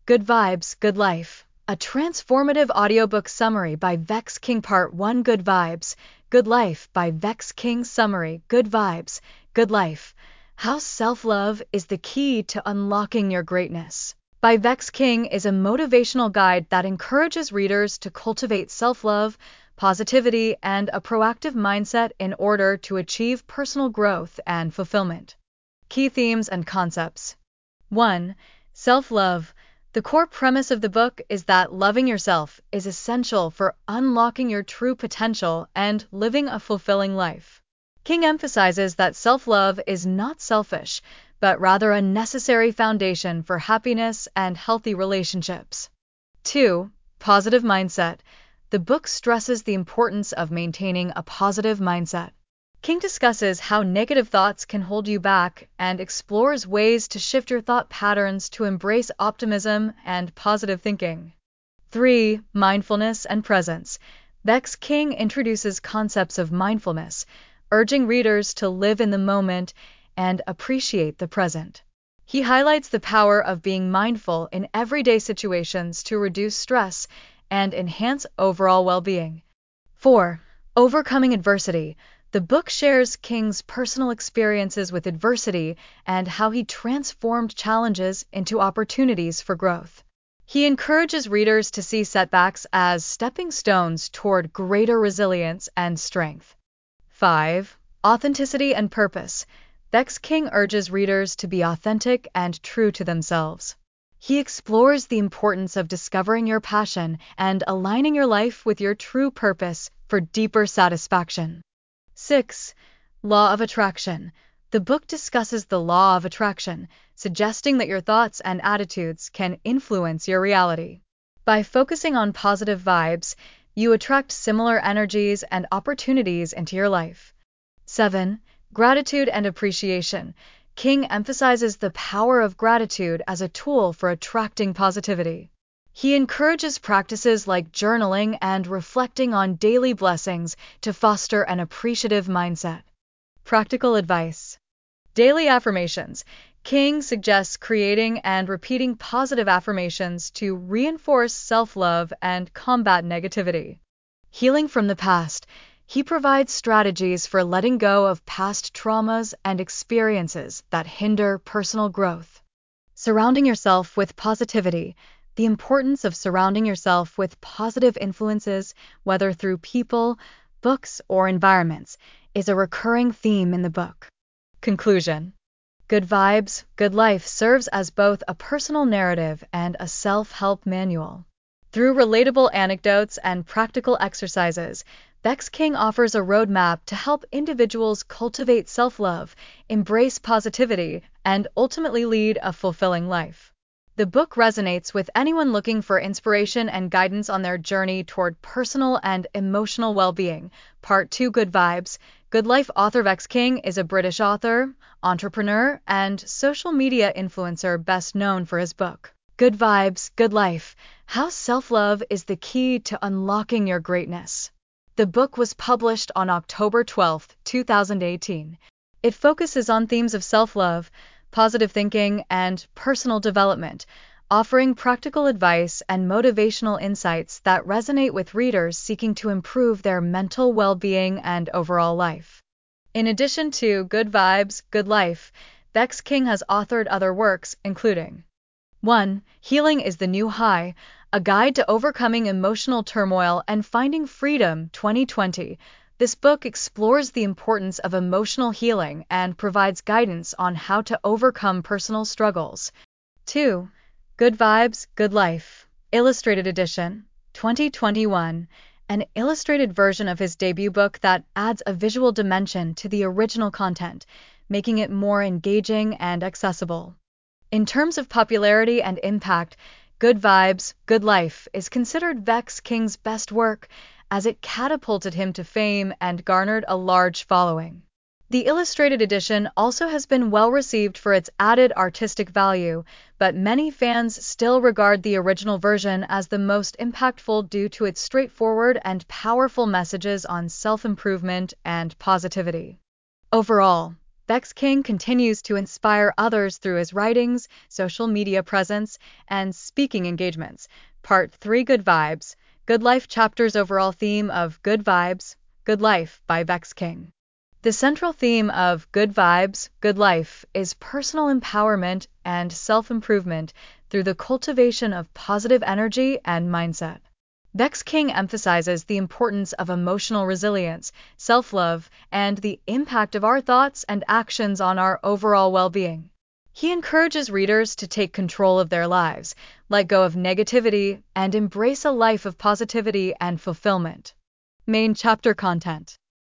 Good Vibes, Good Life. A transformative audiobook summary by Vex King. Part 1. Good Vibes, Good Life by Vex King. Summary. Good Vibes, Good Life. How self-love is the key to unlocking your greatness. By Vex King is a motivational guide that encourages readers to cultivate self-love, positivity, and a proactive mindset in order to achieve personal growth and fulfillment. Key themes and concepts. 1. Self-love. The core premise of the book is that loving yourself is essential for unlocking your true potential and living a fulfilling life. King emphasizes that self-love is not selfish, but rather a necessary foundation for happiness and healthy relationships. 2. Positive mindset. The book stresses the importance of maintaining a positive mindset. King discusses how negative thoughts can hold you back and explores ways to shift your thought patterns to embrace optimism and positive thinking. 3. Mindfulness and presence. Vex King introduces concepts of mindfulness, urging readers to live in the moment and appreciate the present. He highlights the power of being mindful in everyday situations to reduce stress and enhance overall well-being. 4. Overcoming adversity. The book shares King's personal experiences with adversity and how he transformed challenges into opportunities for growth. He encourages readers to see setbacks as stepping stones toward greater resilience and strength. 5. Authenticity and purpose. Vex King urges readers to be authentic and true to themselves. He explores the importance of discovering your passion and aligning your life with your true purpose for deeper satisfaction. 6. Law of Attraction. The book discusses the law of attraction, suggesting that your thoughts and attitudes can influence your reality. By focusing on positive vibes, you attract similar energies and opportunities into your life. 7. Gratitude and appreciation. King emphasizes the power of gratitude as a tool for attracting positivity. He encourages practices like journaling and reflecting on daily blessings to foster an appreciative mindset. Practical advice. Daily affirmations. King suggests creating and repeating positive affirmations to reinforce self-love and combat negativity. Healing from the past. He provides strategies for letting go of past traumas and experiences that hinder personal growth. Surrounding yourself with positivity. The importance of surrounding yourself with positive influences, whether through people, books, or environments, is a recurring theme in the book. Conclusion. Good Vibes, Good Life serves as both a personal narrative and a self-help manual. Through relatable anecdotes and practical exercises, Vex King offers a roadmap to help individuals cultivate self-love, embrace positivity, and ultimately lead a fulfilling life. The book resonates with anyone looking for inspiration and guidance on their journey toward personal and emotional well-being. Part 2. Good Vibes, Good Life. Author Vex King is a British author, entrepreneur, and social media influencer best known for his book, Good Vibes, Good Life. How self-love is the key to unlocking your greatness. The book was published on October 12, 2018. It focuses on themes of self-love, positive thinking, and personal development, offering practical advice and motivational insights that resonate with readers seeking to improve their mental well-being and overall life. In addition to Good Vibes, Good Life, Vex King has authored other works, including 1. Healing is the New High, a guide to overcoming emotional turmoil and finding freedom 2020. This book explores the importance of emotional healing and provides guidance on how to overcome personal struggles. 2. Good Vibes, Good Life, Illustrated Edition, 2021, an illustrated version of his debut book that adds a visual dimension to the original content, making it more engaging and accessible. In terms of popularity and impact, Good Vibes, Good Life is considered Vex King's best work, as it catapulted him to fame and garnered a large following. The illustrated edition also has been well received for its added artistic value, but many fans still regard the original version as the most impactful due to its straightforward and powerful messages on self-improvement and positivity. Overall, Vex King continues to inspire others through his writings, social media presence, and speaking engagements. Part 3 Good Vibes, Good Life chapter's overall theme of Good Vibes, Good Life by Vex King. The central theme of Good Vibes, Good Life is personal empowerment and self-improvement through the cultivation of positive energy and mindset. Vex King emphasizes the importance of emotional resilience, self-love, and the impact of our thoughts and actions on our overall well-being. He encourages readers to take control of their lives, let go of negativity, and embrace a life of positivity and fulfillment. Main chapter content.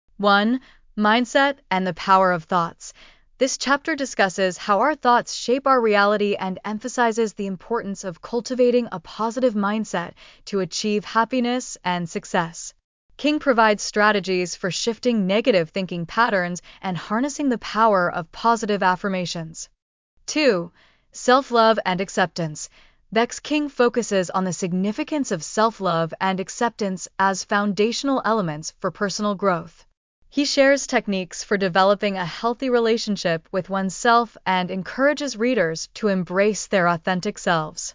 1. Mindset and the power of thoughts. This chapter discusses how our thoughts shape our reality and emphasizes the importance of cultivating a positive mindset to achieve happiness and success. King provides strategies for shifting negative thinking patterns and harnessing the power of positive affirmations. 2. Self-love and acceptance. Vex King focuses on the significance of self-love and acceptance as foundational elements for personal growth. He shares techniques for developing a healthy relationship with oneself and encourages readers to embrace their authentic selves.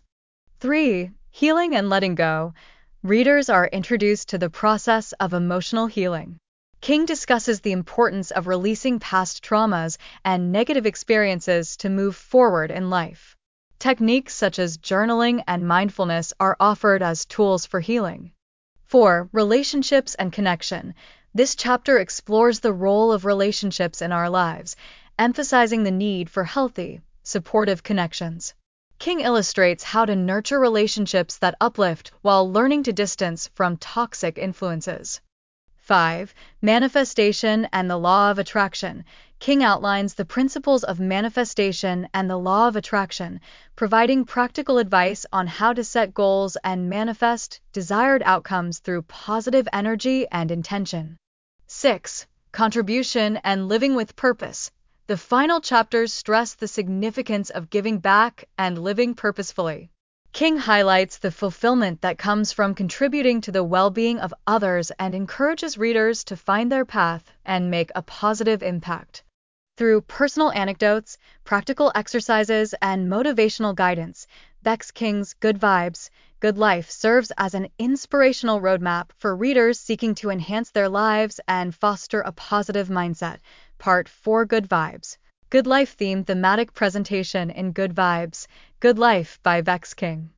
3. Healing and letting go. Readers are introduced to the process of emotional healing. King discusses the importance of releasing past traumas and negative experiences to move forward in life. Techniques such as journaling and mindfulness are offered as tools for healing. 4. Relationships and connection. This chapter explores the role of relationships in our lives, emphasizing the need for healthy, supportive connections. King illustrates how to nurture relationships that uplift while learning to distance from toxic influences. 5. Manifestation and the law of attraction. King outlines the principles of manifestation and the law of attraction, providing practical advice on how to set goals and manifest desired outcomes through positive energy and intention. 6. Contribution and living with purpose. The final chapters stress the significance of giving back and living purposefully. King highlights the fulfillment that comes from contributing to the well-being of others and encourages readers to find their path and make a positive impact. Through personal anecdotes, practical exercises, and motivational guidance, Vex King's Good Vibes, Good Life serves as an inspirational roadmap for readers seeking to enhance their lives and foster a positive mindset. Part 4 Good Vibes, Good Life Theme Thematic Presentation in Good Vibes, Good Life by Vex King.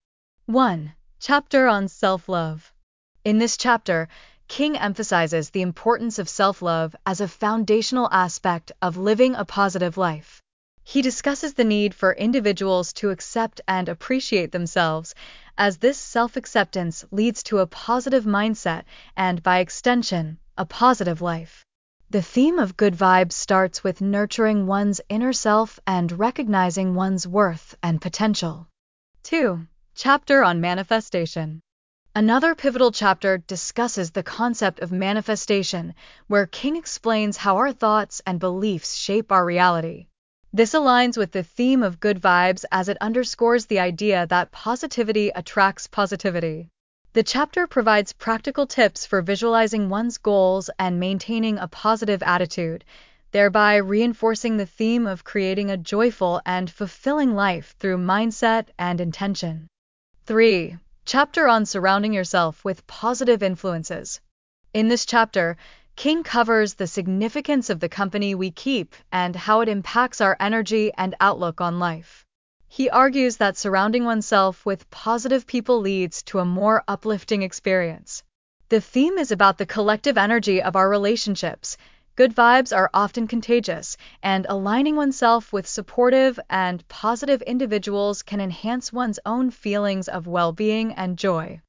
1. Chapter on Self-Love. In this chapter, King emphasizes the importance of self-love as a foundational aspect of living a positive life. He discusses the need for individuals to accept and appreciate themselves, as this self-acceptance leads to a positive mindset and, by extension, a positive life. The theme of Good Vibes starts with nurturing one's inner self and recognizing one's worth and potential. 2. Chapter on Manifestation. Another pivotal chapter discusses the concept of manifestation, where King explains how our thoughts and beliefs shape our reality. This aligns with the theme of Good Vibes as it underscores the idea that positivity attracts positivity. The chapter provides practical tips for visualizing one's goals and maintaining a positive attitude, thereby reinforcing the theme of creating a joyful and fulfilling life through mindset and intention. 3. Chapter on Surrounding Yourself with Positive Influences. In this chapter, King covers the significance of the company we keep and how it impacts our energy and outlook on life. He argues that surrounding oneself with positive people leads to a more uplifting experience. The theme is about the collective energy of our relationships. Good vibes are often contagious, and aligning oneself with supportive and positive individuals can enhance one's own feelings of well-being and joy.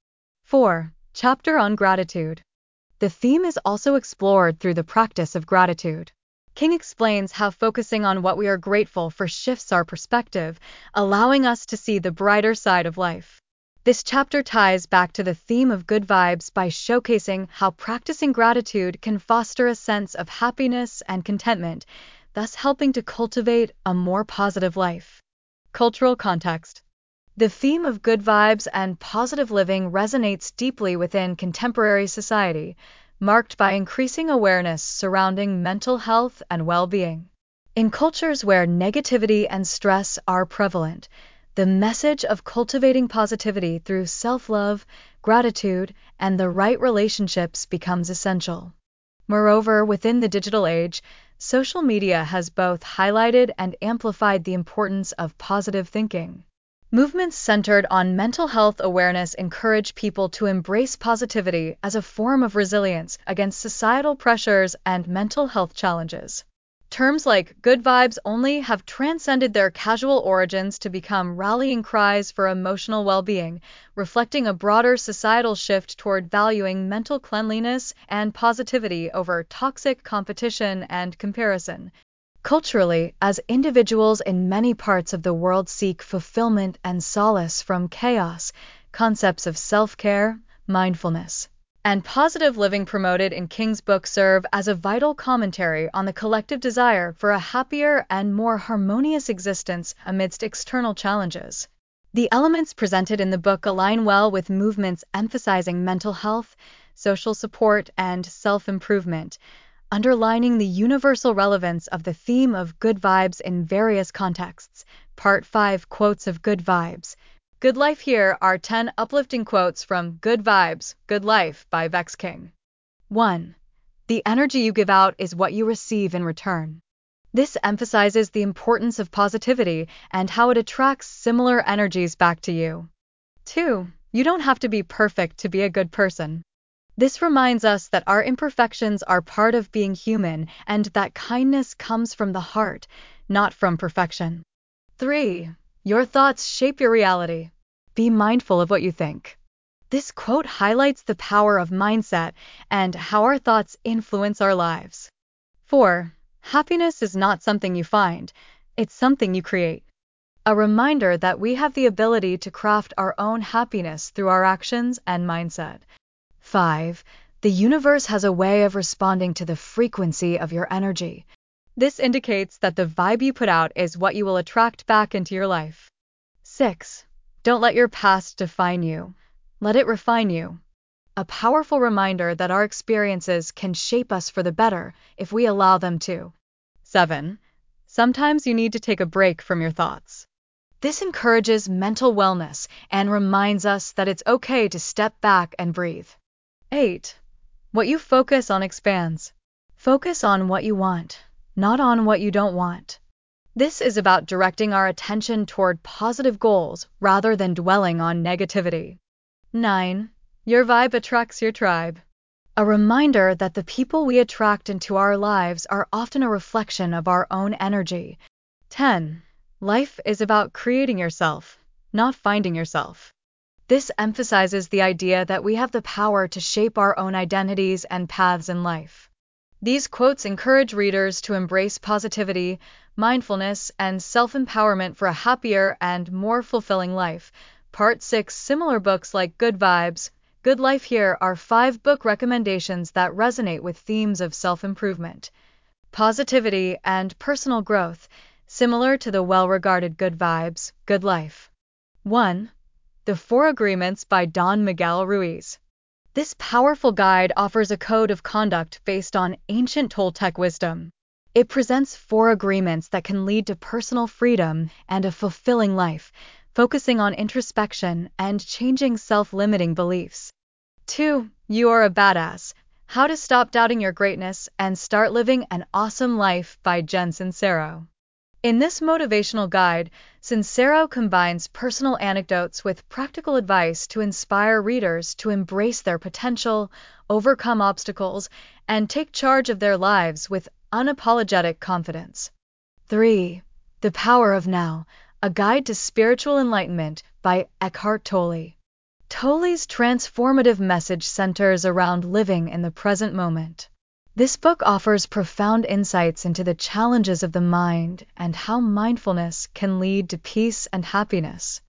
4. Chapter on Gratitude. The theme is also explored through the practice of gratitude. King explains how focusing on what we are grateful for shifts our perspective, allowing us to see the brighter side of life. This chapter ties back to the theme of Good Vibes by showcasing how practicing gratitude can foster a sense of happiness and contentment, thus helping to cultivate a more positive life. Cultural context. The theme of good vibes and positive living resonates deeply within contemporary society, marked by increasing awareness surrounding mental health and well-being. In cultures where negativity and stress are prevalent, the message of cultivating positivity through self-love, gratitude, and the right relationships becomes essential. Moreover, within the digital age, social media has both highlighted and amplified the importance of positive thinking. Movements centered on mental health awareness encourage people to embrace positivity as a form of resilience against societal pressures and mental health challenges. Terms like good vibes only have transcended their casual origins to become rallying cries for emotional well-being, reflecting a broader societal shift toward valuing mental cleanliness and positivity over toxic competition and comparison. Culturally, as individuals in many parts of the world seek fulfillment and solace from chaos, concepts of self-care, mindfulness, and positive living promoted in King's book serve as a vital commentary on the collective desire for a happier and more harmonious existence amidst external challenges. The elements presented in the book align well with movements emphasizing mental health, social support, and self-improvement, underlining the universal relevance of the theme of good vibes in various contexts. Part 5 Quotes of Good Vibes. Good Life. Here are 10 uplifting quotes from Good Vibes, Good Life by Vex King. 1. The energy you give out is what you receive in return. This emphasizes the importance of positivity and how it attracts similar energies back to you. 2. You don't have to be perfect to be a good person. This reminds us that our imperfections are part of being human and that kindness comes from the heart, not from perfection. 3. Your thoughts shape your reality. Be mindful of what you think. This quote highlights the power of mindset and how our thoughts influence our lives. 4. Happiness is not something you find, it's something you create. A reminder that we have the ability to craft our own happiness through our actions and mindset. 5. The universe has a way of responding to the frequency of your energy. This indicates that the vibe you put out is what you will attract back into your life. 6. Don't let your past define you. Let it refine you. A powerful reminder that our experiences can shape us for the better if we allow them to. 7. Sometimes you need to take a break from your thoughts. This encourages mental wellness and reminds us that it's okay to step back and breathe. 8. What you focus on expands. Focus on what you want, not on what you don't want. This is about directing our attention toward positive goals rather than dwelling on negativity. 9. Your vibe attracts your tribe. A reminder that the people we attract into our lives are often a reflection of our own energy. 10. Life is about creating yourself, not finding yourself. This emphasizes the idea that we have the power to shape our own identities and paths in life. These quotes encourage readers to embrace positivity, mindfulness, and self-empowerment for a happier and more fulfilling life. Part 6 Similar books like Good Vibes, Good Life. Here are 5 book recommendations that resonate with themes of self-improvement, positivity, and personal growth, similar to the well-regarded Good Vibes, Good Life. 1. The Four Agreements by Don Miguel Ruiz. This powerful guide offers a code of conduct based on ancient Toltec wisdom. It presents 4 agreements that can lead to personal freedom and a fulfilling life, focusing on introspection and changing self-limiting beliefs. 2. You Are a Badass: How to Stop Doubting Your Greatness and Start Living an Awesome Life by Jen Sincero. In this motivational guide, Sincero combines personal anecdotes with practical advice to inspire readers to embrace their potential, overcome obstacles, and take charge of their lives with unapologetic confidence. 3. The Power of Now: A Guide to Spiritual Enlightenment by Eckhart Tolle. Tolle's transformative message centers around living in the present moment. This book offers profound insights into the challenges of the mind and how mindfulness can lead to peace and happiness.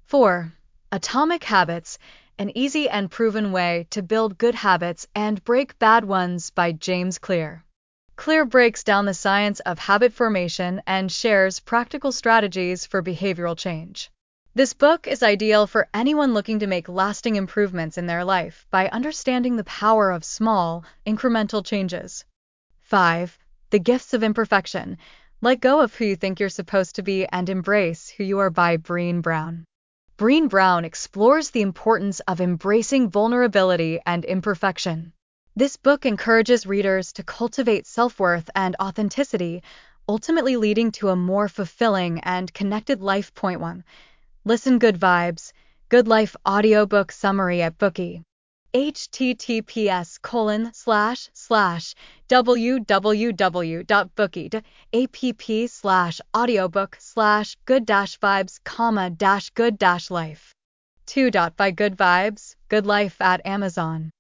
4. Atomic Habits: An Easy and Proven Way to Build Good Habits and Break Bad Ones by James Clear. Clear breaks down the science of habit formation and shares practical strategies for behavioral change. This book is ideal for anyone looking to make lasting improvements in their life by understanding the power of small, incremental changes. 5. The Gifts of Imperfection: Let go of who you think you're supposed to be and embrace who you are by Brené Brown. Brené Brown explores the importance of embracing vulnerability and imperfection. This book encourages readers to cultivate self-worth and authenticity, ultimately leading to a more fulfilling and connected life. Point 1. Listen Good Vibes, Good Life audiobook summary at Bookey. https://www.bookey.app/audiobook/good-vibes, good by Good Vibes, Good Life at Amazon.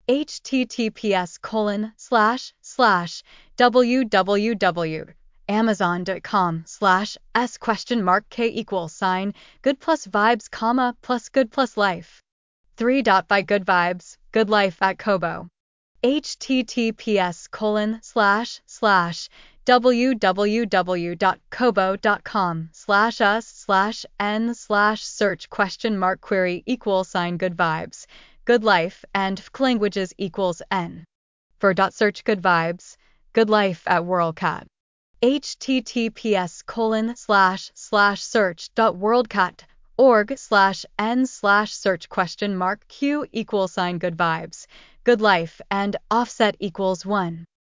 https://www.amazon.com/s?k=good plus vibes, plus good plus life. 3. By Good Vibes, Good Life at Kobo. https://www.kobo.com/us/n/search?query=Good Life and languages=N. For search Good Vibes, Good Life at WorldCat. https://search.worldcat.org/n/search?q=Good Vibes, Good Life and offset=1.